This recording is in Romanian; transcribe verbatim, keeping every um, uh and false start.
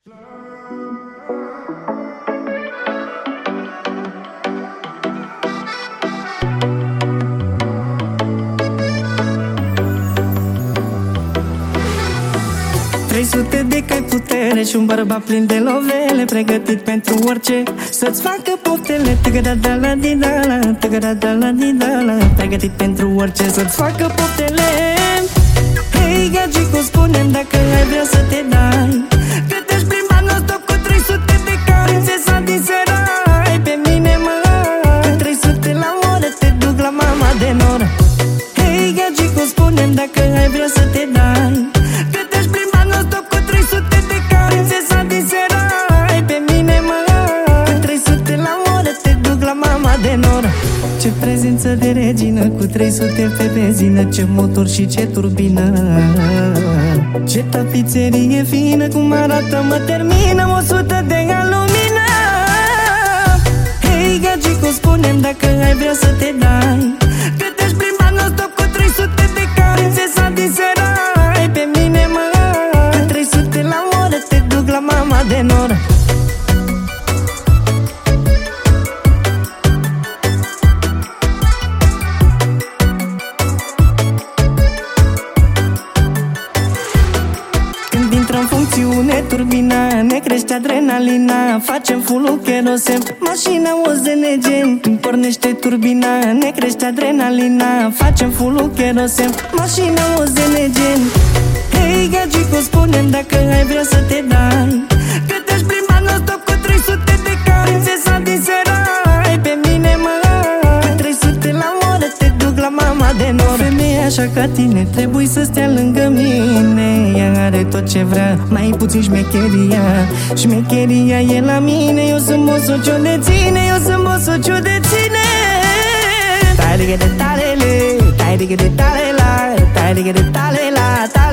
Trei sute de cai putere și un bărbat plin de lovele, pregătit pentru orice, să-ți facă poftele. Tăgăda-da-la-di-da-la, tăgăda-da-la-di-da-la, pregătit pentru orice, să-ți facă poftele. Hei, gagicu, spune-mi dacă ai vrea să te dai, că te-aș plimba non-stop cu trei sute de cai. Prințesa din Serai, pe mine mă, cu trei sute la oră te duc la mama de nor. Hei, gagicu, spune-mi dacă ai vrea să te dai, că te-aș plimba non-stop cu trei sute de cai. Prințesa din Serai, pe mine mă, cu trei sute la oră te duc la mama de nor. Ce prezență de regină, cu trei sute pe benzină, ce motor și ce turbină, ce tapiserie fină, cum arată mă termină o sută de alumină. Hei, gagicu, spune-mi dacă ai vrea să te dai, că te-aș plimba non-stop cu trei sute de cai. Prințesa din Serai, pe mine mă, cu trei sute la oră te duc la mama de nor. Intră în funcțiune turbina, ne crește adrenalina, facem full-ul kerosen, mașina o zenegen. Când pornește turbina, ne crește adrenalina, facem full-ul kerosen, mașina o zenegen. Hei, gagicu, spune-mi dacă ai vrea să te dai, că te-aș plimba non-stop cu trei sute de cai. Prințesa din Serai, pe mine mă, cu trei sute la oră te duc la mama de nor. Femeia așa ca tine trebuie să stea lângă mine, ea are tot ce vrea, mai puțin șmecheria. Șmecheria e la mine, eu sunt mosul ce-o deține, eu sunt mosul ce-o deține. Tai righe de tale le, tai righe de tale la, tai righe de tale la, tale